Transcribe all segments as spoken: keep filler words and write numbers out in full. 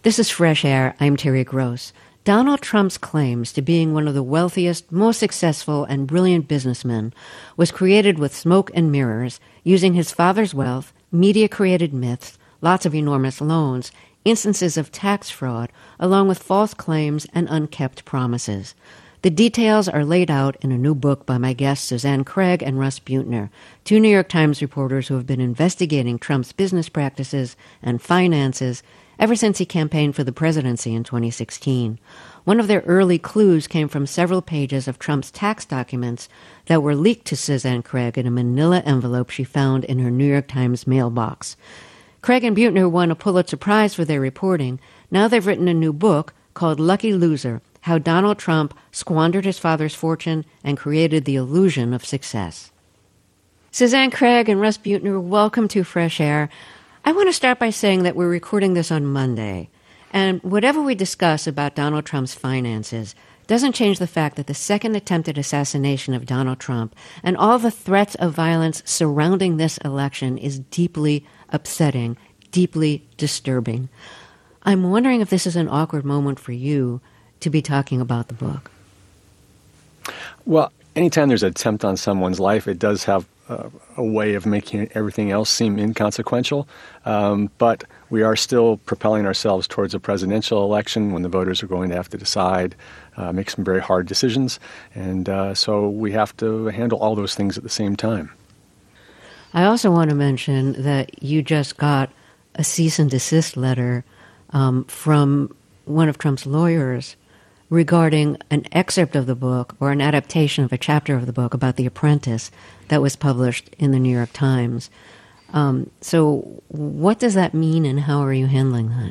This is Fresh Air. I'm Terry Gross. Donald Trump's claims to being one of the wealthiest, most successful, and brilliant businessmen was created with smoke and mirrors, using his father's wealth, media-created myths, lots of enormous loans, instances of tax fraud, along with false claims and unkept promises. The details are laid out in a new book by my guests Suzanne Craig and Russ Buettner, two New York Times reporters who have been investigating Trump's business practices and finances ever since he campaigned for the presidency in twenty sixteen. One of their early clues came from several pages of Trump's tax documents that were leaked to Suzanne Craig in a manila envelope she found in her New York Times mailbox. Craig and Buettner won a Pulitzer Prize for their reporting. Now they've written a new book called Lucky Loser: How Donald Trump Squandered His Father's Fortune and Created the Illusion of Success. Suzanne Craig and Russ Buettner, welcome to Fresh Air. I want to start by saying that we're recording this on Monday, and whatever we discuss about Donald Trump's finances doesn't change the fact that the second attempted assassination of Donald Trump and all the threats of violence surrounding this election is deeply upsetting, deeply disturbing. I'm wondering if this is an awkward moment for you to be talking about the book. Well, anytime there's an attempt on someone's life, it does have uh, a way of making everything else seem inconsequential. Um, but we are still propelling ourselves towards a presidential election when the voters are going to have to decide, uh, make some very hard decisions. And uh, so we have to handle all those things at the same time. I also want to mention that you just got a cease and desist letter um, from one of Trump's lawyers regarding an excerpt of the book or an adaptation of a chapter of the book about The Apprentice that was published in the New York Times. Um, so what does that mean, and how are you handling that?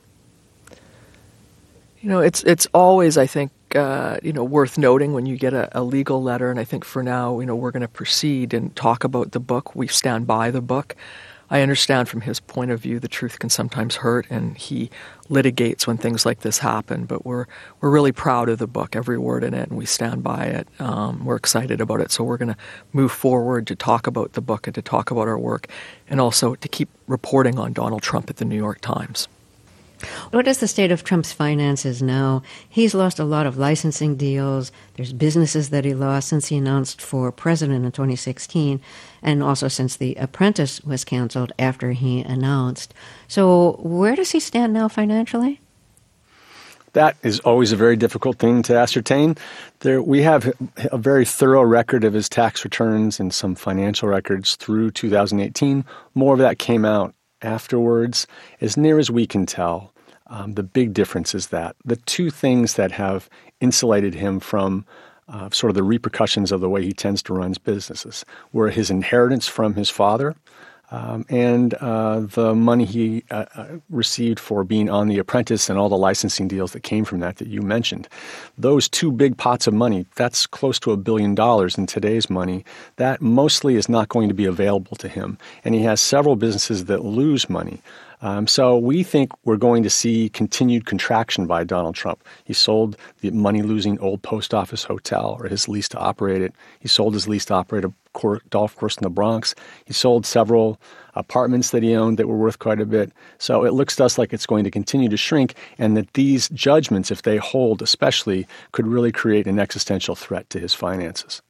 You know, it's it's always, I think, uh, you know, worth noting when you get a, a legal letter, and I think for now, you know, we're going to proceed and talk about the book. We stand by the book. I understand from his point of view the truth can sometimes hurt, and he litigates when things like this happen. But we're we're really proud of the book, every word in it, and we stand by it. Um, we're excited about it, so we're going to move forward to talk about the book and to talk about our work, and also to keep reporting on Donald Trump at the New York Times. What is the state of Trump's finances now? He's lost a lot of licensing deals. There's businesses that he lost since he announced for president in twenty sixteen, and also since The Apprentice was canceled after he announced. So where does he stand now financially? That is always a very difficult thing to ascertain. There, we have a very thorough record of his tax returns and some financial records through two thousand eighteen. More of that came out afterwards. As near as we can tell, um, the big difference is that the two things that have insulated him from uh, sort of the repercussions of the way he tends to run his businesses were his inheritance from his father um, and uh, the money he uh, uh, received for being on The Apprentice and all the licensing deals that came from that that you mentioned. Those two big pots of money, that's close to a billion dollars in today's money. That mostly is not going to be available to him. And he has several businesses that lose money. Um, so we think we're going to see continued contraction by Donald Trump. He sold the money-losing old post office hotel, or his lease to operate it. He sold his lease to operate a cor- golf course in the Bronx. He sold several apartments that he owned that were worth quite a bit. So it looks to us like it's going to continue to shrink, and that these judgments, if they hold especially, could really create an existential threat to his finances.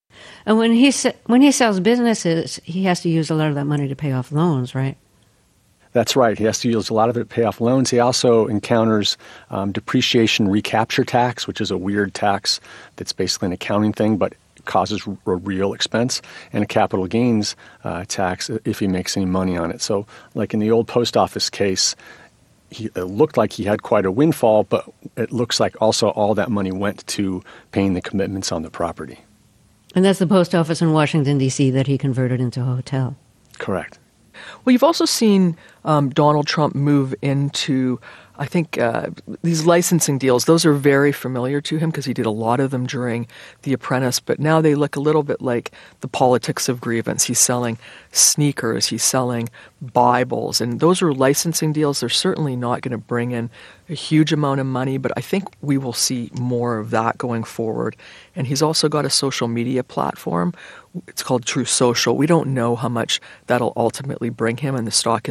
And when he se- when he sells businesses, he has to use a lot of that money to pay off loans, right? That's right. He has to use a lot of it to pay off loans. He also encounters um, depreciation recapture tax, which is a weird tax that's basically an accounting thing, but causes a real expense, and a capital gains uh, tax if he makes any money on it. So like in the old post office case, he, it looked like he had quite a windfall, but it looks like also all that money went to paying the commitments on the property. And that's the post office in Washington, D C that he converted into a hotel. Correct. Well, you've also seen um, Donald Trump move into, I think, uh, these licensing deals. Those are very familiar to him because he did a lot of them during The Apprentice, but now they look a little bit like the politics of grievance. He's selling sneakers, he's selling Bibles, and those are licensing deals. They're certainly not going to bring in a huge amount of money, but I think we will see more of that going forward. And he's also got a social media platform. It's called True Social. We don't know how much that'll ultimately bring him, and the stock isn't doing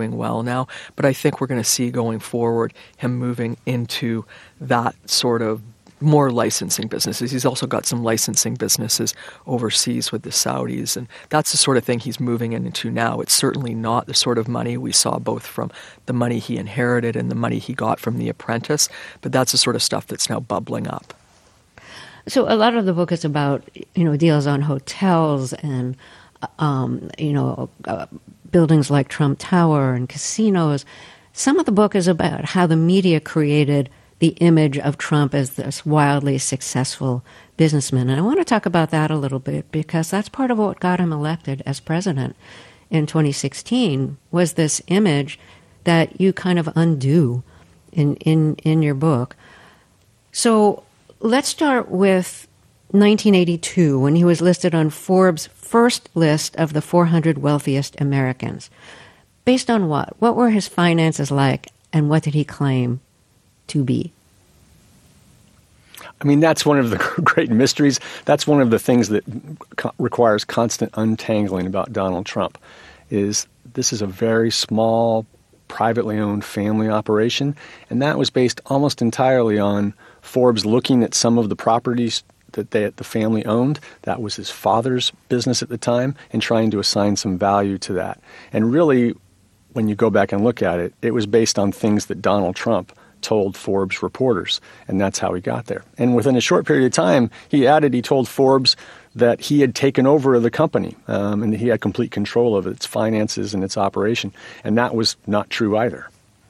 doing well now. But I think we're going to see going forward him moving into that sort of more licensing businesses. He's also got some licensing businesses overseas with the Saudis, and that's the sort of thing he's moving into now. It's certainly not the sort of money we saw both from the money he inherited and the money he got from The Apprentice, but that's the sort of stuff that's now bubbling up. So a lot of the book is about, you know, deals on hotels and, um, you know, uh, buildings like Trump Tower and casinos. Some of the book is about how the media created the image of Trump as this wildly successful businessman. And I want to talk about that a little bit because that's part of what got him elected as president in twenty sixteen was this image that you kind of undo in, in, in your book. So let's start with nineteen eighty-two when he was listed on Forbes' first list of the four hundred wealthiest Americans. Based on what? What were his finances like and what did he claim to be? I mean, that's one of the great mysteries. That's one of the things that co- requires constant untangling about Donald Trump, is this is a very small, privately owned family operation, and that was based almost entirely on Forbes looking at some of the properties that they, the family owned. That was his father's business at the time, and trying to assign some value to that. And really, when you go back and look at it, it was based on things that Donald Trump told Forbes reporters, and that's how he got there. And within a short period of time, he added, he told Forbes that he had taken over the company um, and he had complete control of its finances and its operation. And that was not true either.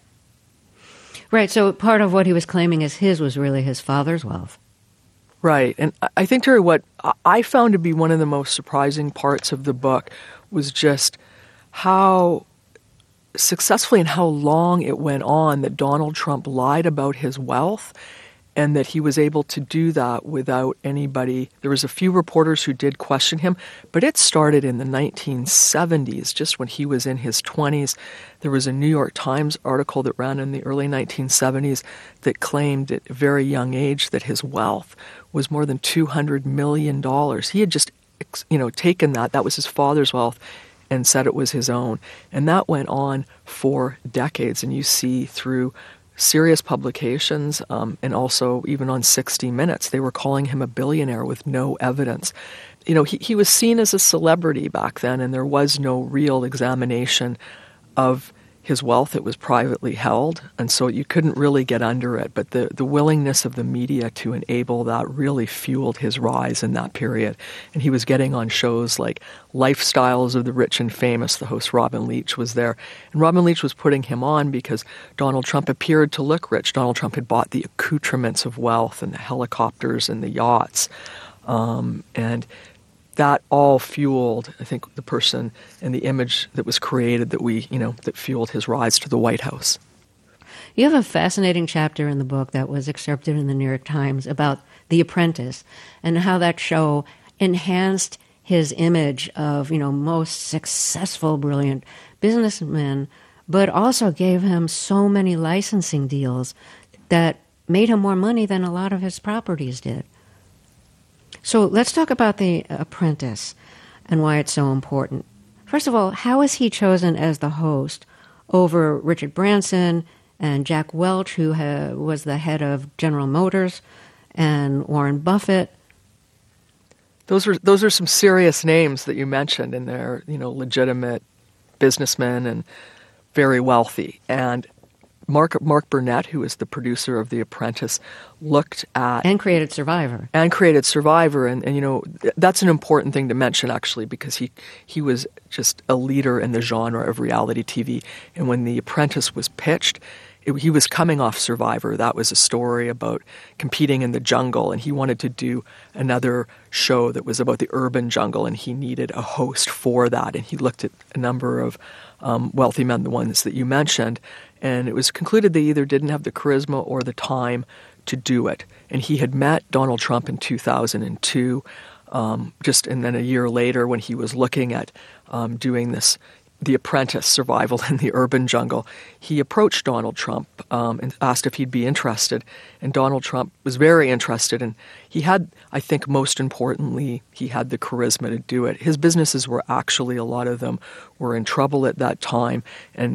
Right. So part of what he was claiming as his was really his father's wealth. Right. And I think, Terry, what I found to be one of the most surprising parts of the book was just how successfully and how long it went on that Donald Trump lied about his wealth, and that he was able to do that without anybody. There was a few reporters who did question him, but it started in the nineteen seventies, just when he was in his twenties. There was a New York Times article that ran in the early nineteen seventies that claimed at a very young age that his wealth was more than two hundred million dollars. He had just, you know, taken that, that was his father's wealth, and said it was his own. And that went on for decades. And you see through serious publications um, and also even on sixty minutes, they were calling him a billionaire with no evidence. You know, he, he was seen as a celebrity back then, and there was no real examination of his wealth. It was privately held, and so you couldn't really get under it. But the, the willingness of the media to enable that really fueled his rise in that period. And he was getting on shows like Lifestyles of the Rich and Famous. The host, Robin Leach, was there. And Robin Leach was putting him on because Donald Trump appeared to look rich. Donald Trump had bought the accoutrements of wealth and the helicopters and the yachts. Um, and that all fueled, I think, the person and the image that was created that we, you know, that fueled his rise to the White House. You have a fascinating chapter in the book that was excerpted in the New York Times about The Apprentice and how that show enhanced his image of, you know, most successful, brilliant businessman, but also gave him so many licensing deals that made him more money than a lot of his properties did. So let's talk about The Apprentice and why it's so important. First of all, how is he chosen as the host over Richard Branson and Jack Welch, who ha- was the head of General Motors, and Warren Buffett? Those are those are some serious names that you mentioned, and they're, you know, legitimate businessmen and very wealthy. And Mark Mark Burnett, who is the producer of The Apprentice, looked at... And created Survivor. And created Survivor. And, and, you know, that's an important thing to mention, actually, because he, he was just a leader in the genre of reality T V. And when The Apprentice was pitched, it, he was coming off Survivor. That was a story about competing in the jungle, and he wanted to do another show that was about the urban jungle, and he needed a host for that. And he looked at a number of um, wealthy men, the ones that you mentioned, and it was concluded they either didn't have the charisma or the time to do it. And he had met Donald Trump in two thousand two, um, just and then a year later when he was looking at um, doing this, The Apprentice, Survival in the Urban Jungle, he approached Donald Trump um, and asked if he'd be interested. And Donald Trump was very interested. And he had, I think most importantly, he had the charisma to do it. His businesses were actually, a lot of them were in trouble at that time. And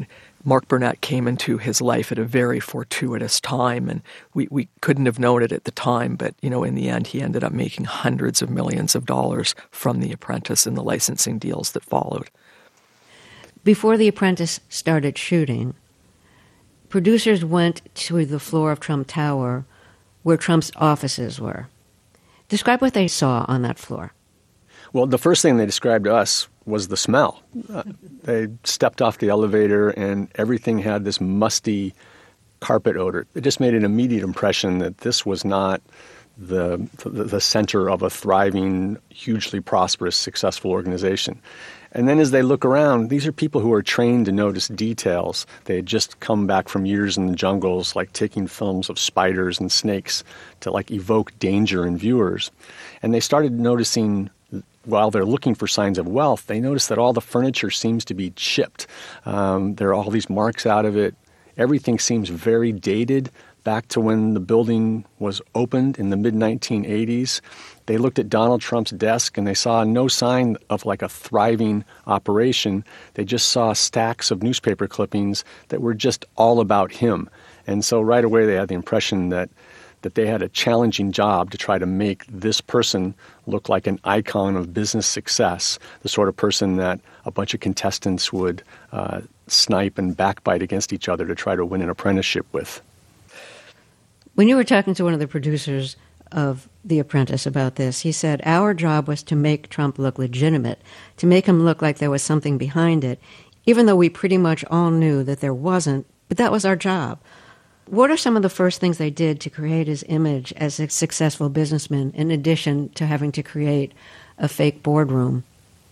Mark Burnett came into his life at a very fortuitous time, and we, we couldn't have known it at the time, but, you know, in the end, he ended up making hundreds of millions of dollars from The Apprentice and the licensing deals that followed. Before The Apprentice started shooting, producers went to the floor of Trump Tower where Trump's offices were. Describe what they saw on that floor. Well, the first thing they described to us was the smell. Uh, they stepped off the elevator and everything had this musty carpet odor. It just made an immediate impression that this was not the, the, the center of a thriving, hugely prosperous, successful organization. And then as they look around, these are people who are trained to notice details. They had just come back from years in the jungles, like taking films of spiders and snakes to like evoke danger in viewers. And they started noticing, while they're looking for signs of wealth, they notice that all the furniture seems to be chipped. Um, there are all these marks out of it. Everything seems very dated, back to when the building was opened in the mid nineteen eighties. They looked at Donald Trump's desk and they saw no sign of like a thriving operation. They just saw stacks of newspaper clippings that were just all about him. And so right away they had the impression that that they had a challenging job to try to make this person look like an icon of business success, the sort of person that a bunch of contestants would uh, snipe and backbite against each other to try to win an apprenticeship with. When you were talking to one of the producers of The Apprentice about this, he said, our job was to make Trump look legitimate, to make him look like there was something behind it, even though we pretty much all knew that there wasn't, but that was our job. What are some of the first things they did to create his image as a successful businessman, in addition to having to create a fake boardroom?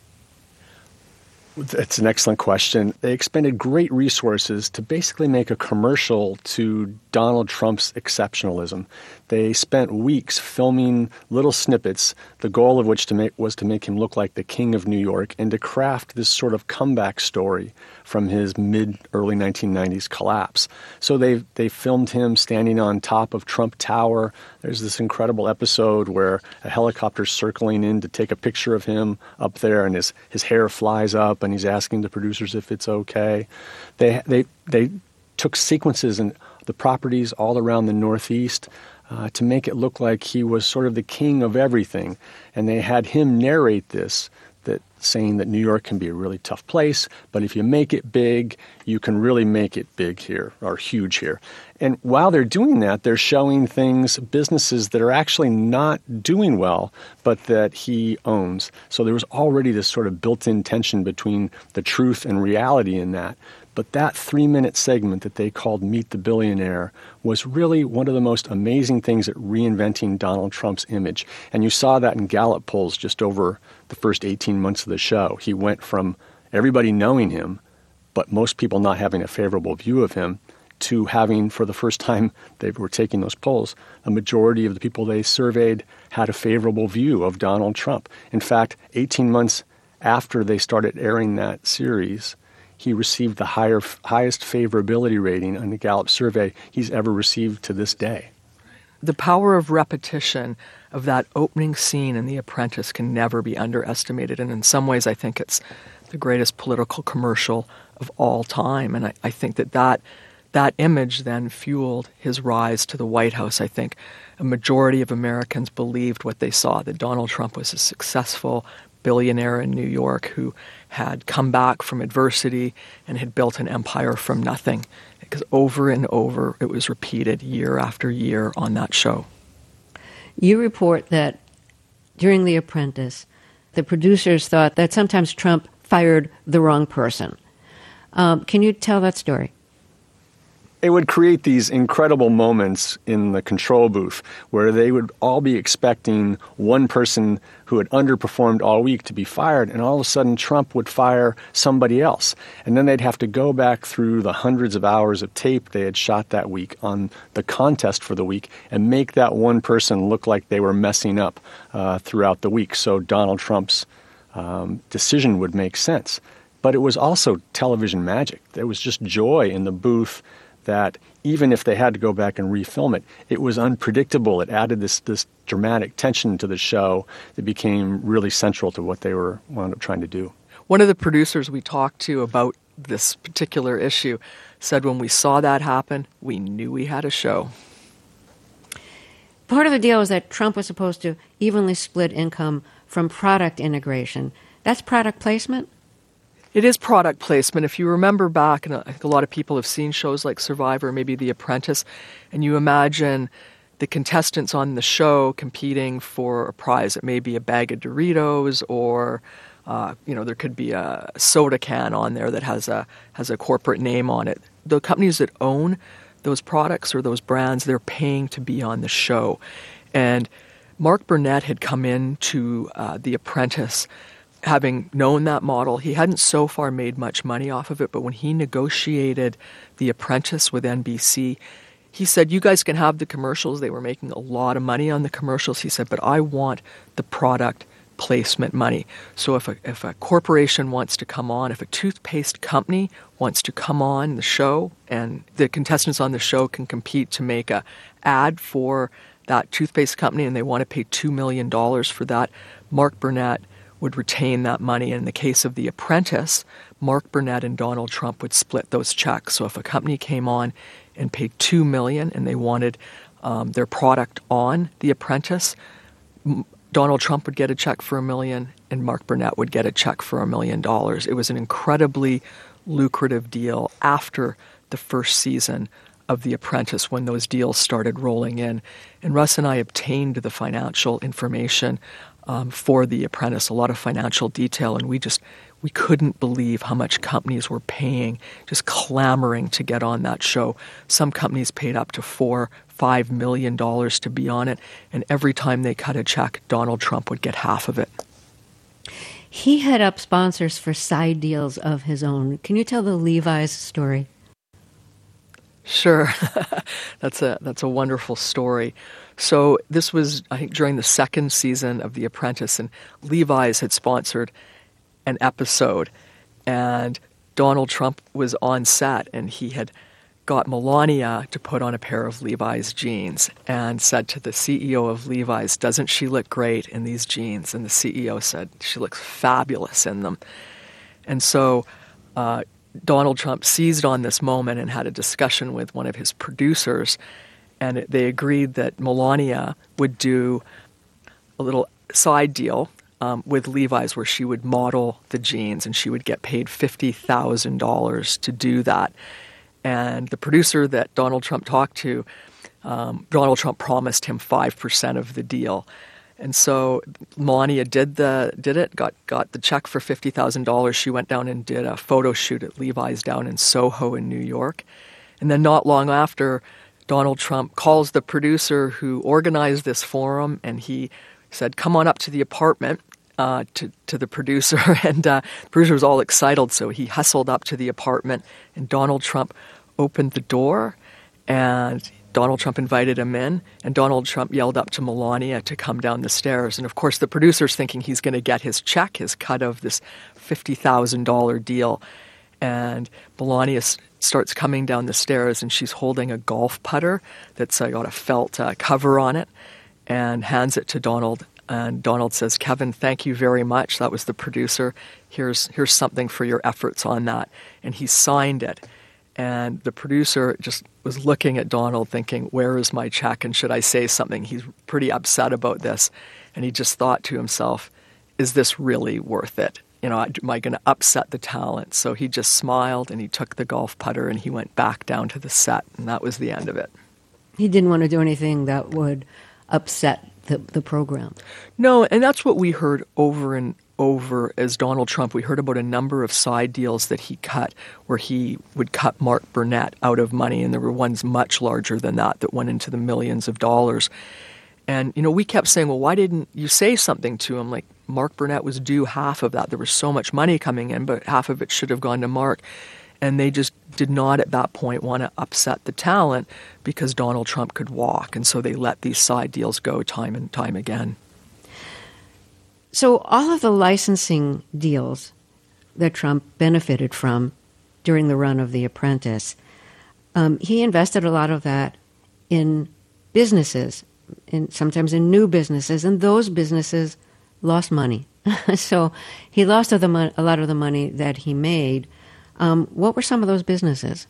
It's an excellent question. They expended great resources to basically make a commercial to Donald Trump's exceptionalism. They spent weeks filming little snippets, the goal of which to make, was to make him look like the king of New York and to craft this sort of comeback story from his mid-early nineteen nineties collapse. So they they filmed him standing on top of Trump Tower. There's this incredible episode where a helicopter's circling in to take a picture of him up there, and his, his hair flies up, and he's asking the producers if it's okay. They they they took sequences and the properties all around the Northeast uh, to make it look like he was sort of the king of everything, and they had him narrate this, that saying that New York can be a really tough place, but if you make it big, you can really make it big here, or huge here. And while they're doing that, they're showing things, businesses that are actually not doing well, but that he owns. So there was already this sort of built-in tension between the truth and reality in that. But that three-minute segment that they called Meet the Billionaire was really one of the most amazing things at reinventing Donald Trump's image. And you saw that in Gallup polls just over the first eighteen months of the show. He went from everybody knowing him, but most people not having a favorable view of him, to having, for the first time they were taking those polls, a majority of the people they surveyed had a favorable view of Donald Trump. In fact, eighteen months after they started airing that series, he received the higher, highest favorability rating on the Gallup survey he's ever received to this day. The power of repetition of that opening scene in The Apprentice can never be underestimated. And in some ways, I think it's the greatest political commercial of all time. And I, I think that, that that image then fueled his rise to the White House. I think a majority of Americans believed what they saw, that Donald Trump was a successful billionaire in New York who had come back from adversity and had built an empire from nothing. Because over and over, it was repeated year after year on that show. You report that during The Apprentice, the producers thought that sometimes Trump fired the wrong person. Um, can you tell that story? It would create these incredible moments in the control booth where they would all be expecting one person who had underperformed all week to be fired, and all of a sudden Trump would fire somebody else. And then they'd have to go back through the hundreds of hours of tape they had shot that week on the contest for the week and make that one person look like they were messing up uh, throughout the week, so Donald Trump's um, decision would make sense. But it was also television magic. There was just joy in the booth that even if they had to go back and refilm it, it was unpredictable. It added this this dramatic tension to the show that became really central to what they were wound up trying to do. One of the producers we talked to about this particular issue, said when we saw that happen, we knew we had a show. Part of the deal is that Trump was supposed to evenly split income from product integration. That's product placement? It is product placement. If you remember back, and I think a lot of people have seen shows like Survivor, maybe The Apprentice, and you imagine the contestants on the show competing for a prize. It may be a bag of Doritos, or uh, you know, there could be a soda can on there that has a has a corporate name on it. The companies that own those products or those brands, they're paying to be on the show. And Mark Burnett had come into uh, The Apprentice having known that model. He hadn't so far made much money off of it, but when he negotiated The Apprentice with N B C, he said, you guys can have the commercials. They were making a lot of money on the commercials. He said, but I want the product placement money. So if a, if a corporation wants to come on, if a toothpaste company wants to come on the show, and the contestants on the show can compete to make a ad for that toothpaste company, and they want to pay two million dollars for that, Mark Burnett would retain that money. In the case of The Apprentice, Mark Burnett and Donald Trump would split those checks. So if a company came on and paid two million dollars and they wanted um, their product on The Apprentice, M- Donald Trump would get a check for a million and Mark Burnett would get a check for a million dollars. It was an incredibly lucrative deal after the first season of The Apprentice when those deals started rolling in. And Russ and I obtained the financial information Um, for The Apprentice, a lot of financial detail, and we just we couldn't believe how much companies were paying, just clamoring to get on that show. Some companies paid up to four, five million dollars to be on it, and every time they cut a check, Donald Trump would get half of it. He had up sponsors for side deals of his own. Can you tell the Levi's story? Sure. that's a that's a wonderful story. So this was, I think, during the second season of The Apprentice, and Levi's had sponsored an episode, and Donald Trump was on set, and he had got Melania to put on a pair of Levi's jeans and said to the C E O of Levi's, doesn't she look great in these jeans? And the C E O said, she looks fabulous in them. And so uh, Donald Trump seized on this moment and had a discussion with one of his producers, and they agreed that Melania would do a little side deal um, with Levi's where she would model the jeans, and she would get paid fifty thousand dollars to do that. And the producer that Donald Trump talked to, um, Donald Trump promised him five percent of the deal. And so Melania did the did it, got got the check for fifty thousand dollars. She went down and did a photo shoot at Levi's down in Soho in New York. And then not long after, Donald Trump calls the producer who organized this forum, and he said, come on up to the apartment uh, to, to the producer. And uh, the producer was all excited, so he hustled up to the apartment, and Donald Trump opened the door, and Donald Trump invited him in, and Donald Trump yelled up to Melania to come down the stairs. And of course, the producer's thinking he's going to get his check, his cut of this fifty thousand dollars deal. And Melania starts coming down the stairs, and she's holding a golf putter that's uh, got a felt uh, cover on it, and hands it to Donald. And Donald says, Kevin, thank you very much. That was the producer. Here's here's something for your efforts on that. And he signed it. And the producer just was looking at Donald thinking, where is my check, and should I say something? He's pretty upset about this. And he just thought to himself, is this really worth it? You know, am I going to upset the talent? So he just smiled, and he took the golf putter, and he went back down to the set, and that was the end of it. He didn't want to do anything that would upset the, the program. No, and that's what we heard over and over as Donald Trump. We heard about a number of side deals that he cut, where he would cut Mark Burnett out of money, and there were ones much larger than that that went into the millions of dollars. And, you know, we kept saying, well, why didn't you say something to him? Like, Mark Burnett was due half of that. There was so much money coming in, but half of it should have gone to Mark. And they just did not at that point want to upset the talent because Donald Trump could walk. And so they let these side deals go time and time again. So all of the licensing deals that Trump benefited from during the run of The Apprentice, um, he invested a lot of that in businesses, in sometimes in new businesses, and those businesses lost money. So he lost a lot of the money that he made Um, what were some of those businesses?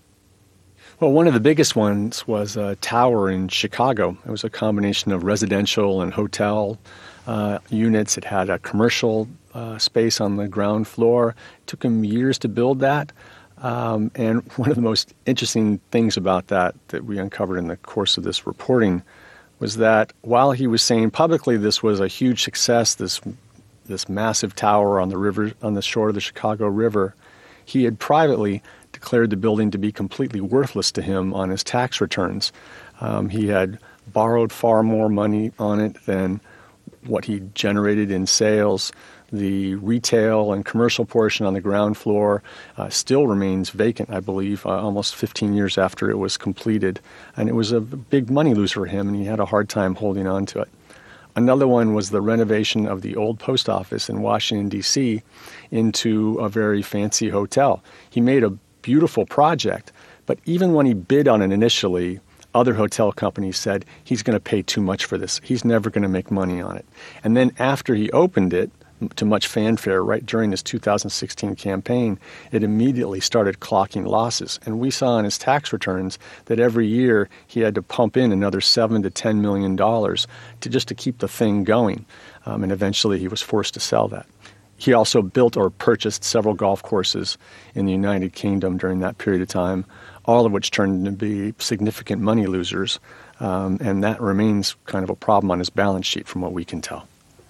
Well, one of the biggest ones was a tower in Chicago. It was a combination of residential and hotel uh, units. It had a commercial uh, space on the ground floor. It took him years to build that. Um, and one of the most interesting things about that that we uncovered in the course of this reporting was that while he was saying publicly this was a huge success, this this massive tower on the river on the shore of the Chicago River, he had privately declared the building to be completely worthless to him on his tax returns. Um, he had borrowed far more money on it than what he generated in sales. The retail and commercial portion on the ground floor uh, still remains vacant, I believe, uh, almost fifteen years after it was completed. And it was a big money loser for him, and he had a hard time holding on to it. Another one was the renovation of the old post office in Washington, D C into a very fancy hotel. He made a beautiful project, but even when he bid on it initially, other hotel companies said he's going to pay too much for this. He's never going to make money on it. And then after he opened it, to much fanfare, right during his two thousand sixteen campaign, it immediately started clocking losses. And we saw in his tax returns that every year he had to pump in another seven to ten million dollars to just to keep the thing going. Um, and eventually he was forced to sell that. He also built or purchased several golf courses in the United Kingdom during that period of time, all of which turned into be significant money losers. Um, and that remains kind of a problem on his balance sheet from what we can tell.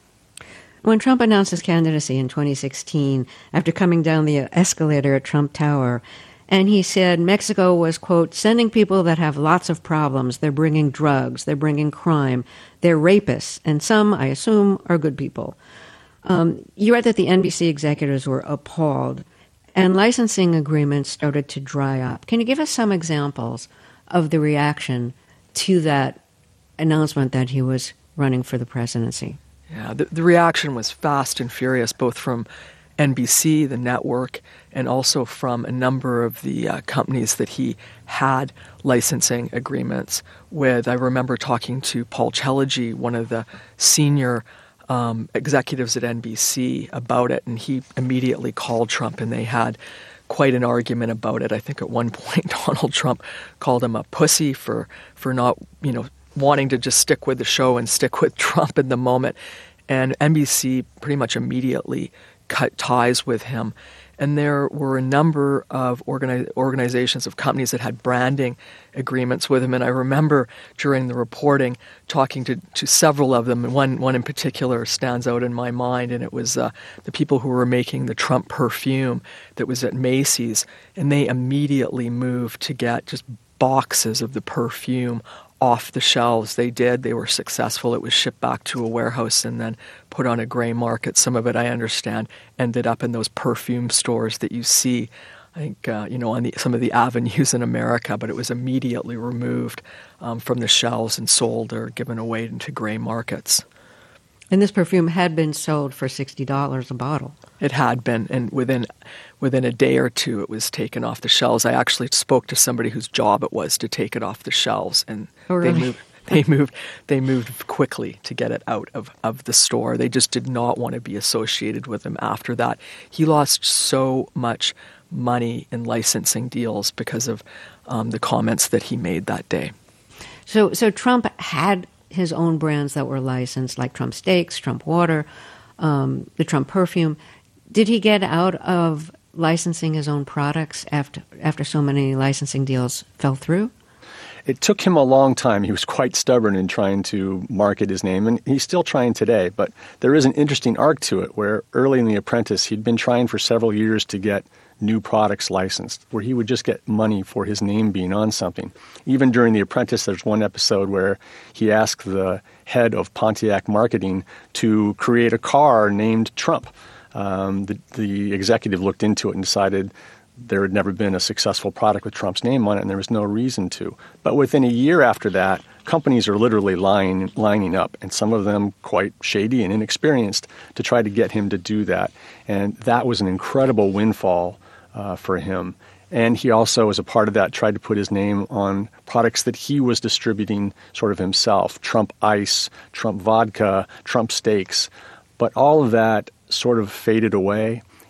When Trump announced his candidacy in twenty sixteen, after coming down the escalator at Trump Tower, and he said Mexico was, quote, sending people that have lots of problems. They're bringing drugs. They're bringing crime. They're rapists. And some, I assume, are good people. Um, you read that the N B C executives were appalled, and licensing agreements started to dry up. Can you give us some examples of the reaction to that announcement that he was running for the presidency? Yeah, the, the reaction was fast and furious, both from N B C, the network, and also from a number of the uh, companies that he had licensing agreements with. I remember talking to Paul Chellagy, one of the senior um, executives at N B C, about it, and he immediately called Trump, and they had quite an argument about it. I think at one point Donald Trump called him a pussy for, for not, you know, wanting to just stick with the show and stick with Trump in the moment. And N B C pretty much immediately cut ties with him. And there were a number of organi- organizations of companies that had branding agreements with him. And I remember during the reporting talking to, to several of them, and one, one in particular stands out in my mind, and it was uh, the people who were making the Trump perfume that was at Macy's. And they immediately moved to get just boxes of the perfume off the shelves. They did. They were successful. It was shipped back to a warehouse and then put on a gray market. Some of it, I understand, ended up in those perfume stores that you see, I think, uh, you know, on the, some of the avenues in America, but it was immediately removed um, from the shelves and sold or given away into gray markets. And this perfume had been sold for sixty dollars a bottle. It had been, and within within a day or two, it was taken off the shelves. I actually spoke to somebody whose job it was to take it off the shelves, and oh, really? they moved. They moved. They moved quickly to get it out of, of the store. They just did not want to be associated with him after that. He lost so much money in licensing deals because of um, the comments that he made that day. So, so Trump had his own brands that were licensed, like Trump Steaks, Trump Water, um, the Trump perfume. Did he get out of licensing his own products after after so many licensing deals fell through? It took him a long time. He was quite stubborn in trying to market his name, and he's still trying today. But there is an interesting arc to it where early in The Apprentice, he'd been trying for several years to get new products licensed, where he would just get money for his name being on something. Even during The Apprentice, there's one episode where he asked the head of Pontiac marketing to create a car named Trump. Um, the, the executive looked into it and decided there had never been a successful product with Trump's name on it, and there was no reason to. But within a year after that, companies are literally lying, lining up, and some of them quite shady and inexperienced, to try to get him to do that. And that was an incredible windfall uh, for him. And he also, as a part of that, tried to put his name on products that he was distributing sort of himself, Trump Ice, Trump Vodka, Trump Steaks. But all of that sort of faded away.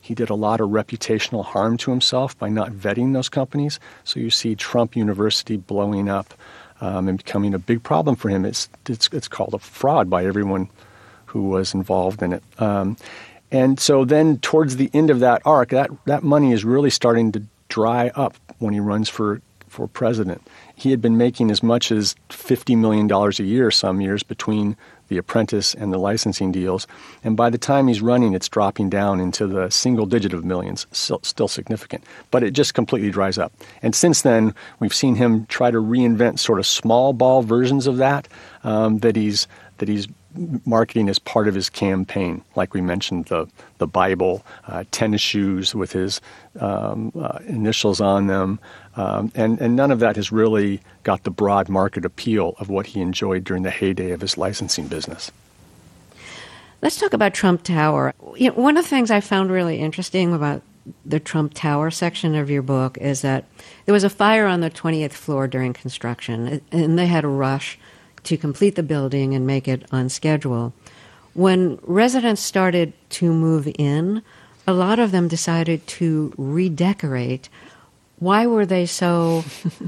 He did a lot of reputational harm to himself by not vetting those companies. So you see Trump University blowing up um, and becoming a big problem for him. It's, it's, it's called a fraud by everyone who was involved in it. Um, and so then towards the end of that arc, that, that money is really starting to dry up when he runs for, for president. He had been making as much as fifty million dollars a year some years between The Apprentice and the licensing deals. And by the time he's running, it's dropping down into the single digit of millions, still, still significant. But it just completely dries up. And since then, we've seen him try to reinvent sort of small ball versions of that, um, that he's that he's marketing as part of his campaign. Like we mentioned, the the Bible, uh, tennis shoes with his um, uh, initials on them. Um, and, and none of that has really got the broad market appeal of what he enjoyed during the heyday of his licensing business. Let's talk about Trump Tower. You know, one of the things I found really interesting about the Trump Tower section of your book is that there was a fire on the twentieth floor during construction, and they had a rush to complete the building and make it on schedule. When residents started to move in, a lot of them decided to redecorate. Why were they so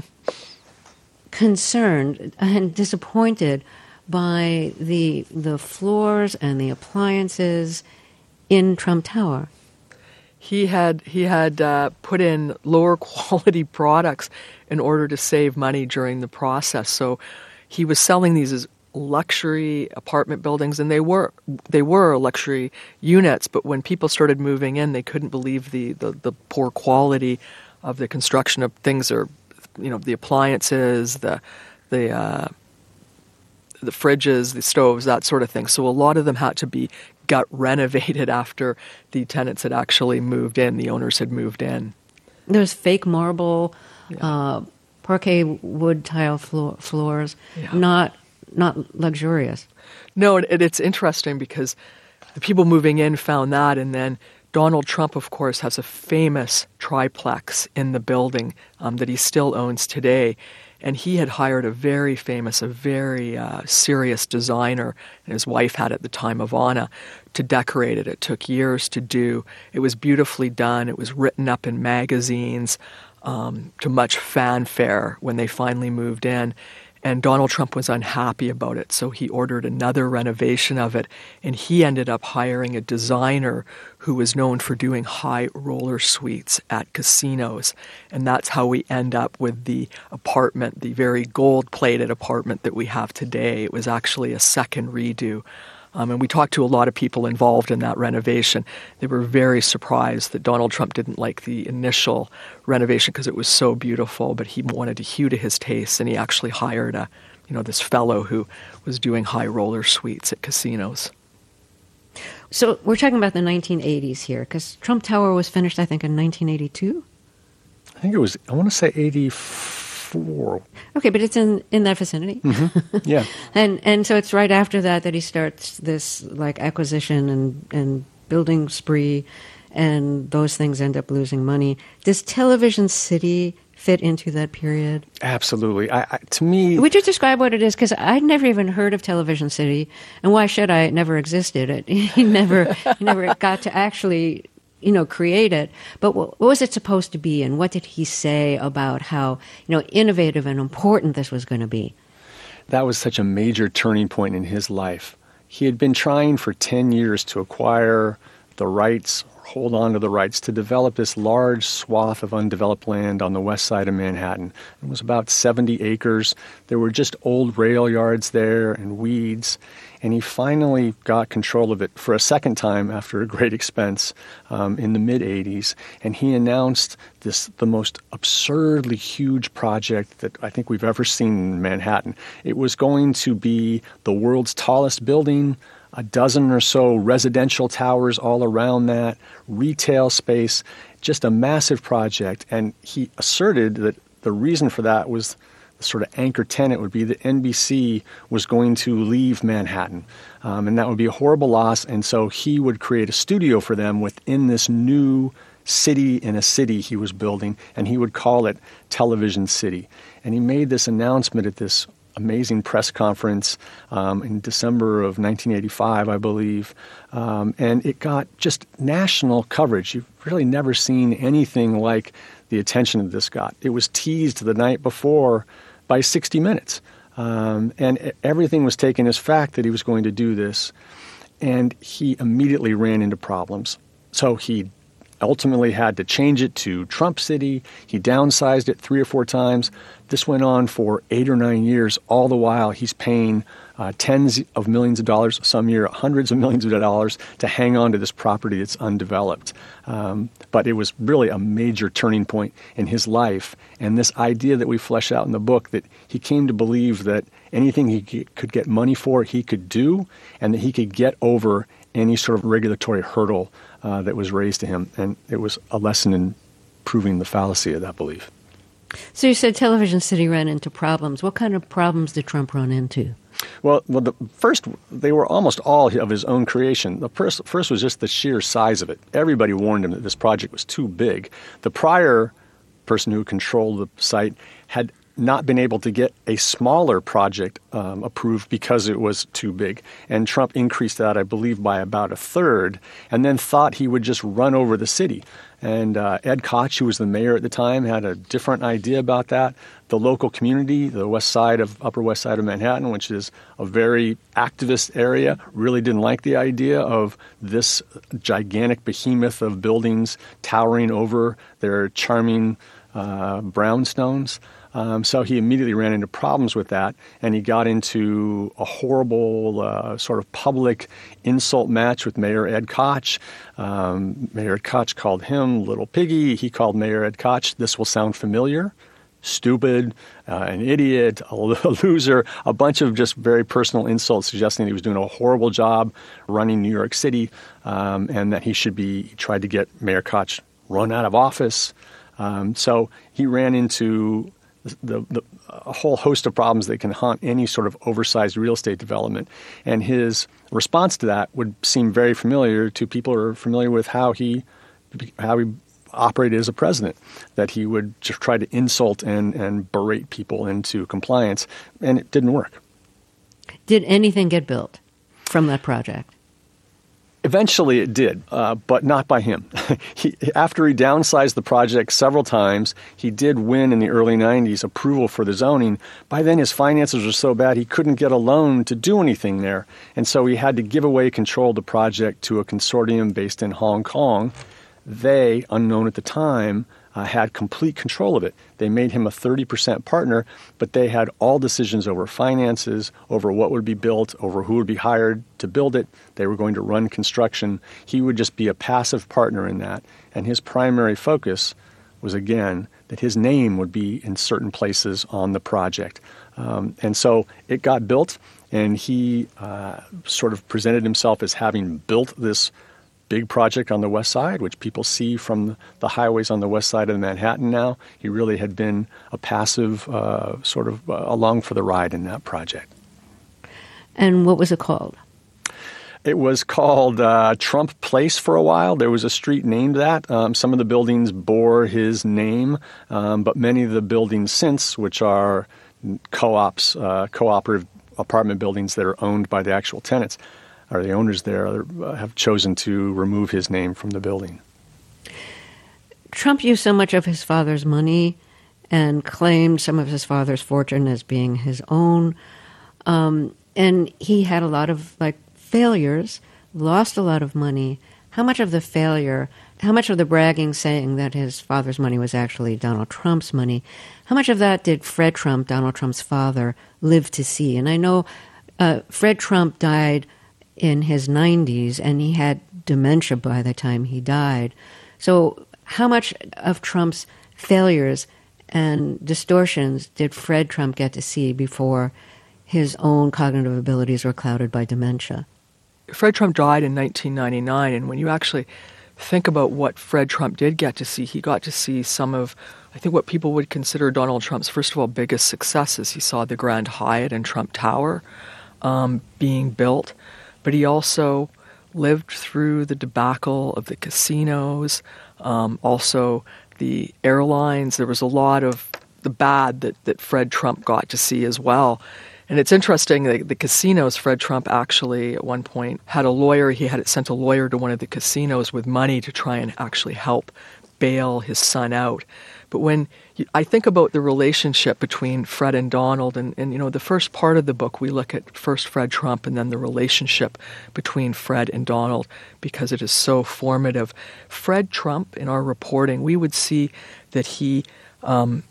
concerned and disappointed by the the floors and the appliances in Trump Tower? He had he had uh, put in lower quality products in order to save money during the process. So he was selling these as luxury apartment buildings, and they were they were luxury units. But when people started moving in, they couldn't believe the the, the poor quality of the construction of things, or you know, the appliances, the the uh, the fridges, the stoves, that sort of thing. So a lot of them had to be gut renovated after the tenants had actually moved in, the owners had moved in. There's fake marble, Yeah. uh, parquet wood tile floor, floors, Yeah. not not luxurious. No, and it's interesting because the people moving in found that, and then Donald Trump, of course, has a famous triplex in the building um, that he still owns today. And he had hired a very famous, a very uh, serious designer, and his wife had at the time, Ivana, to decorate it. It took years to do. It was beautifully done. It was written up in magazines um, to much fanfare when they finally moved in. And Donald Trump was unhappy about it, so he ordered another renovation of it, and he ended up hiring a designer who was known for doing high roller suites at casinos. And that's how we end up with the apartment, the very gold-plated apartment that we have today. It was actually a second redo. Um, and we talked to a lot of people involved in that renovation. They were very surprised that Donald Trump didn't like the initial renovation because it was so beautiful, but he wanted to hew to his taste, and he actually hired a, you know, this fellow who was doing high roller suites at casinos. So we're talking about the nineteen eighties here, because Trump Tower was finished, I think, in nineteen eighty-two? I think it was, I want to say eighty-four. Okay, but it's in, in that vicinity. Mm-hmm. Yeah. and and so it's right after that that he starts this like acquisition and, and building spree, and those things end up losing money. Does Television City fit into that period? Absolutely. I, I, to me... Would you describe what it is? Because I'd never even heard of Television City, and why should I? It never existed. It, he never he never got to actually, you know, create it. But what, what was it supposed to be, and what did he say about how, you know, innovative and important this was going to be? That was such a major turning point in his life. He had been trying for ten years to acquire the rights, hold on to the rights to develop this large swath of undeveloped land on the west side of Manhattan. It was about seventy acres. There were just old rail yards there and weeds. And he finally got control of it for a second time after a great expense um, in the mid-eighties. And he announced this the most absurdly huge project that I think we've ever seen in Manhattan. It was going to be the world's tallest building, a dozen or so residential towers all around that, retail space, just a massive project. And he asserted that the reason for that was the sort of anchor tenant would be that N B C was going to leave Manhattan, um, and that would be a horrible loss. And so he would create a studio for them within this new city in a city he was building, and he would call it Television City. And he made this announcement at this amazing press conference um, in December of nineteen eighty-five, I believe, um, and it got just national coverage. You've really never seen anything like the attention that this got. It was teased the night before by sixty minutes, um, and everything was taken as fact that he was going to do this, and he immediately ran into problems. So he ultimately had to change it to Trump City. He downsized it three or four times. This went on for eight or nine years. All the while, he's paying uh, tens of millions of dollars, some year hundreds of millions of dollars, to hang on to this property that's undeveloped. Um, but it was really a major turning point in his life. And this idea that we flesh out in the book, that he came to believe that anything he could get money for, he could do, and that he could get over any sort of regulatory hurdle Uh, that was raised to him, and it was a lesson in proving the fallacy of that belief. So you said Television City ran into problems. What kind of problems did Trump run into? Well, well, the first, they were almost all of his own creation. The first, first was just the sheer size of it. Everybody warned him that this project was too big. The prior person who controlled the site had not been able to get a smaller project um, approved because it was too big. And Trump increased that, I believe, by about a third, and then thought he would just run over the city. And uh, Ed Koch, who was the mayor at the time, had a different idea about that. The local community, the west side of, Upper West Side of Manhattan, which is a very activist area, really didn't like the idea of this gigantic behemoth of buildings towering over their charming uh, brownstones. Um, so he immediately ran into problems with that, and he got into a horrible uh, sort of public insult match with Mayor Ed Koch. Um, Mayor Ed Koch called him Little Piggy. He called Mayor Ed Koch, this will sound familiar, stupid, uh, an idiot, a, a loser, a bunch of just very personal insults suggesting he was doing a horrible job running New York City, um, and that he should be, he tried to get Mayor Koch run out of office. Um, so he ran into The, the, a whole host of problems that can haunt any sort of oversized real estate development. And his response to that would seem very familiar to people who are familiar with how he how he operated as a president, that he would just try to insult and, and berate people into compliance, and it didn't work. Did anything get built from that project? Eventually it did, uh, but not by him. he, after he downsized the project several times, he did win in the early nineties approval for the zoning. By then his finances were so bad he couldn't get a loan to do anything there. And so he had to give away control of the project to a consortium based in Hong Kong. They, unknown at the time, uh, had complete control of it. They made him a thirty percent partner, but they had all decisions over finances, over what would be built, over who would be hired to build it. They were going to run construction. He would just be a passive partner in that. And his primary focus was, again, that his name would be in certain places on the project. Um, and so it got built, and he uh, sort of presented himself as having built this big project on the west side, which people see from the highways on the west side of Manhattan now. He really had been a passive uh, sort of uh, along for the ride in that project. And what was it called? It was called uh, Trump Place for a while. There was a street named that. Um, some of the buildings bore his name, um, but many of the buildings since, which are co-ops, uh, cooperative apartment buildings that are owned by the actual tenants, or the owners there, uh, have chosen to remove his name from the building. Trump used so much of his father's money and claimed some of his father's fortune as being his own. Um, and he had a lot of like failures, lost a lot of money. How much of the failure, how much of the bragging saying that his father's money was actually Donald Trump's money, how much of that did Fred Trump, Donald Trump's father, live to see? And I know uh, Fred Trump died in his nineties, and he had dementia by the time he died. So how much of Trump's failures and distortions did Fred Trump get to see before his own cognitive abilities were clouded by dementia? Fred Trump died in nineteen ninety-nine, and when you actually think about what Fred Trump did get to see, he got to see some of, I think, what people would consider Donald Trump's, first of all, biggest successes. He saw the Grand Hyatt and Trump Tower um, being built. But he also lived through the debacle of the casinos, um, also the airlines. There was a lot of the bad that, that Fred Trump got to see as well. And it's interesting, the, the casinos, Fred Trump actually at one point had a lawyer, he had sent a lawyer to one of the casinos with money to try and actually help bail his son out. But when you, I think about the relationship between Fred and Donald, and, and, you know, the first part of the book, we look at first Fred Trump and then the relationship between Fred and Donald, because it is so formative. Fred Trump, in our reporting, we would see that he um,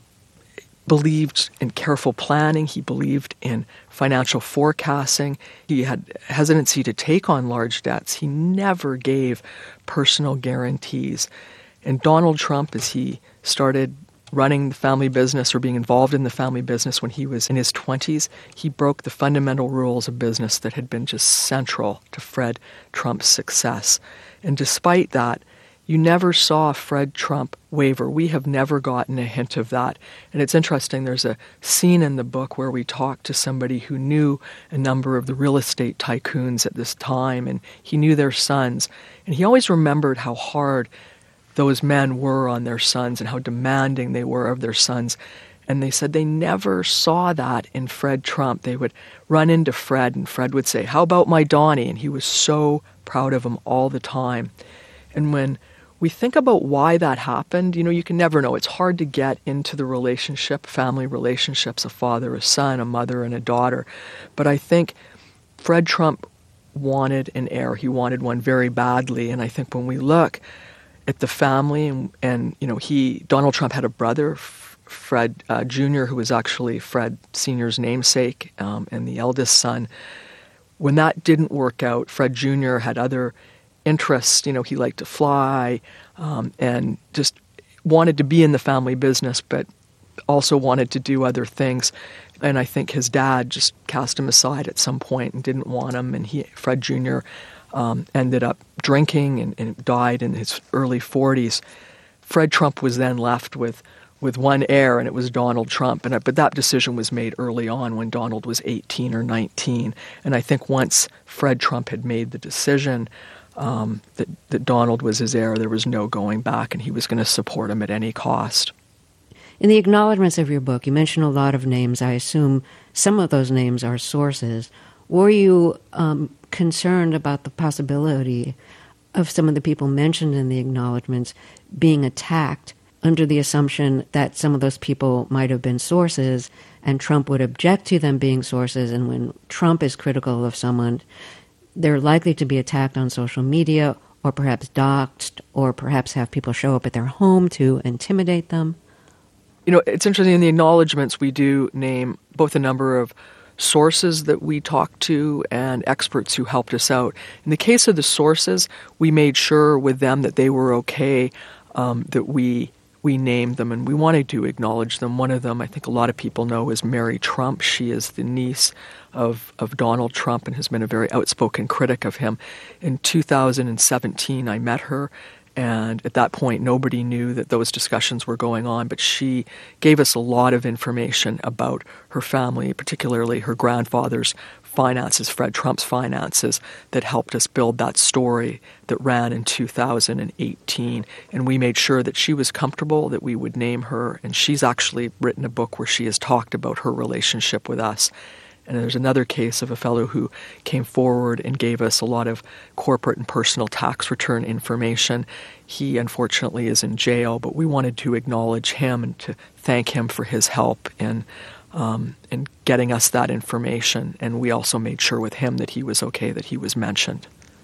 believed in careful planning. He believed in financial forecasting. He had hesitancy to take on large debts. He never gave personal guarantees. And Donald Trump, as he started running the family business or being involved in the family business when he was in his twenties, he broke the fundamental rules of business that had been just central to Fred Trump's success. And despite that, you never saw Fred Trump waver. We have never gotten a hint of that. And it's interesting, there's a scene in the book where we talk to somebody who knew a number of the real estate tycoons at this time, and he knew their sons. And he always remembered how hard those men were on their sons and how demanding they were of their sons. And they said they never saw that in Fred Trump. They would run into Fred, and Fred would say, "How about my Donnie?" And he was so proud of him all the time. And when we think about why that happened, you know, you can never know. It's hard to get into the relationship, family relationships, a father, a son, a mother, and a daughter. But I think Fred Trump wanted an heir. He wanted one very badly. And I think when we look at the family, and, and you know, he, Donald Trump had a brother, Fred uh, Junior, who was actually Fred Senior's namesake, um, and the eldest son. When that didn't work out, Fred Junior had other interests. You know, he liked to fly, um, and just wanted to be in the family business, but also wanted to do other things. And I think his dad just cast him aside at some point and didn't want him. And he, Fred Junior, um, ended up drinking and, and died in his early forties. Fred Trump was then left with with one heir, and it was Donald Trump. And but that decision was made early on when Donald was eighteen or nineteen. And I think once Fred Trump had made the decision Um, that, that Donald was his heir, there was no going back, and he was going to support him at any cost. In the acknowledgments of your book, you mention a lot of names. I assume some of those names are sources. Were you um, concerned about the possibility of some of the people mentioned in the acknowledgments being attacked under the assumption that some of those people might have been sources, and Trump would object to them being sources, and when Trump is critical of someone, they're likely to be attacked on social media, or perhaps doxxed, or perhaps have people show up at their home to intimidate them? You know, it's interesting, in the acknowledgments we do name both a number of sources that we talked to and experts who helped us out. In the case of the sources, we made sure with them that they were okay, um, that we we named them, and we wanted to acknowledge them. One of them, I think a lot of people know, is Mary Trump. She is the niece of, of Donald Trump and has been a very outspoken critic of him. In two thousand seventeen, I met her, and at that point, nobody knew that those discussions were going on, but she gave us a lot of information about her family, particularly her grandfather's finances, Fred Trump's finances, that helped us build that story that ran in two thousand eighteen. And we made sure that she was comfortable, that we would name her. And she's actually written a book where she has talked about her relationship with us. And there's another case of a fellow who came forward and gave us a lot of corporate and personal tax return information. He, unfortunately, is in jail, but we wanted to acknowledge him and to thank him for his help in Um, and getting us that information. And we also made sure with him that he was okay, that he was mentioned.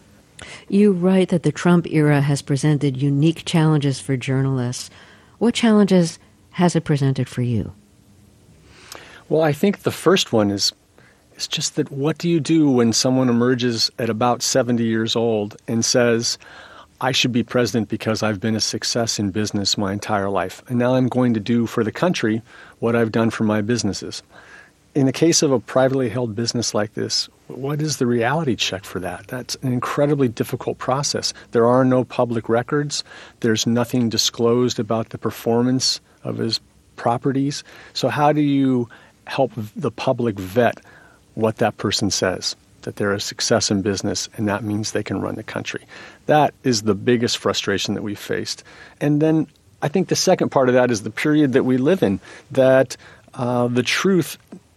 You write that the Trump era has presented unique challenges for journalists. What challenges has it presented for you? Well, I think the first one is is just that what do you do when someone emerges at about seventy years old and says, I should be president because I've been a success in business my entire life, and now I'm going to do for the country what I've done for my businesses. In the case of a privately held business like this, what is the reality check for that? That's an incredibly difficult process. There are no public records. There's nothing disclosed about the performance of his properties. So how do you help the public vet what that person says? That they're a success in business, and that means they can run the country. That is the biggest frustration that we've faced. And then I think the second part of that is the period that we live in, that uh, the truth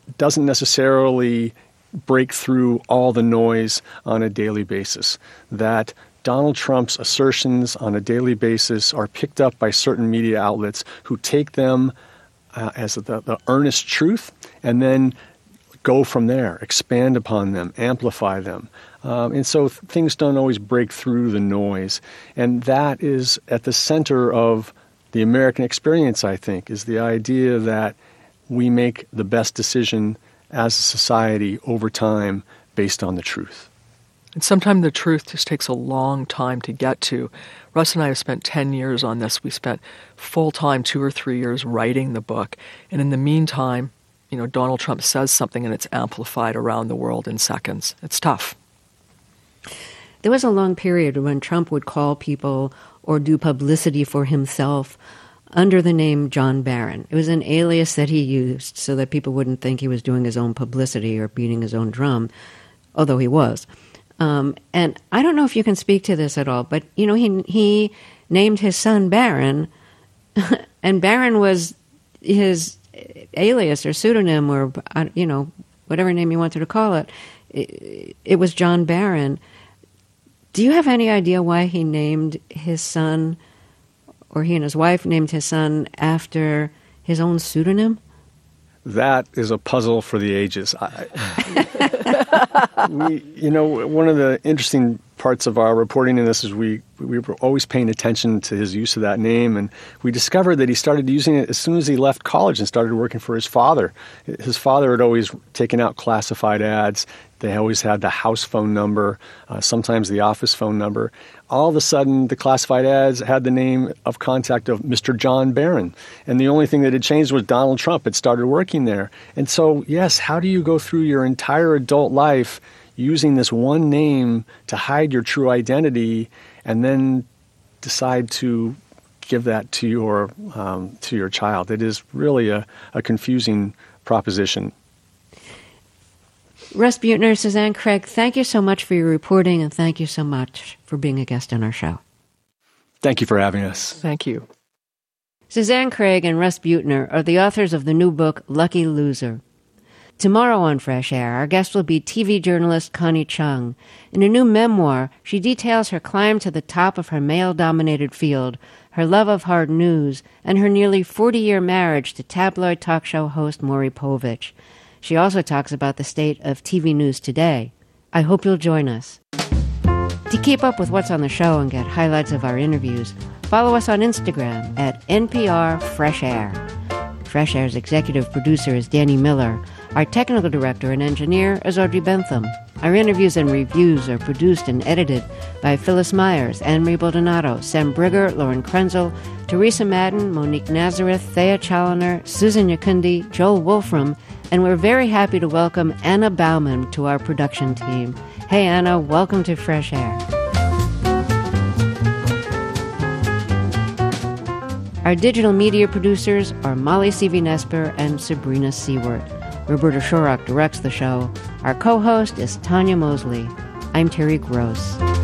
doesn't necessarily break through all the noise on a daily basis, that Donald Trump's assertions on a daily basis are picked up by certain media outlets who take them uh, as the, the earnest truth and then go from there, expand upon them, amplify them. Um, and so th- things don't always break through the noise. And that is at the center of the American experience, I think, is the idea that we make the best decision as a society over time based on the truth. And sometimes the truth just takes a long time to get to. Russ and I have spent ten years on this. We spent full-time two or three years writing the book. And in the meantime, you know, Donald Trump says something and it's amplified around the world in seconds. It's tough. There was a long period when Trump would call people or do publicity for himself under the name John Barron. It was an alias that he used so that people wouldn't think he was doing his own publicity or beating his own drum, although he was. Um, and I don't know if you can speak to this at all, but, you know, he he named his son Barron, and Barron was his alias or pseudonym or, you know, whatever name you wanted to call it. It, it was John Barron. Do you have any idea why he named his son, or he and his wife named his son after his own pseudonym? That is a puzzle for the ages. I, we, you know, one of the interesting parts of our reporting in this is we we were always paying attention to his use of that name, and we discovered that he started using it as soon as he left college and started working for his father. His father had always taken out classified ads. They always had the house phone number, uh, sometimes the office phone number. All of a sudden, the classified ads had the name of contact of Mister John Barron. And the only thing that had changed was Donald Trump had started working there. And so, yes, how do you go through your entire adult life using this one name to hide your true identity and then decide to give that to your um, to your child? It is really a, a confusing proposition. Russ Buettner, Suzanne Craig, thank you so much for your reporting, and thank you so much for being a guest on our show. Thank you for having us. Thank you. Suzanne Craig and Russ Buettner are the authors of the new book, Lucky Loser. Tomorrow on Fresh Air, our guest will be T V journalist Connie Chung. In a new memoir, she details her climb to the top of her male-dominated field, her love of hard news, and her nearly forty-year marriage to tabloid talk show host Maury Povich. She also talks about the state of T V news today. I hope you'll join us. To keep up with what's on the show and get highlights of our interviews, follow us on Instagram at N P R Fresh Air. Fresh Air's executive producer is Danny Miller. Our technical director and engineer is Audrey Bentham. Our interviews and reviews are produced and edited by Phyllis Myers, Anne-Marie Baldonado, Sam Brigger, Lauren Krenzel, Teresa Madden, Monique Nazareth, Thea Challoner, Susan Yakundi, Joel Wolfram, and we're very happy to welcome Anna Bauman to our production team. Hey, Anna, welcome to Fresh Air. Our digital media producers are Molly Seavy-Nesper and Sabrina Seward. Roberta Shorrock directs the show. Our co-host is Tanya Mosley. I'm Terry Gross.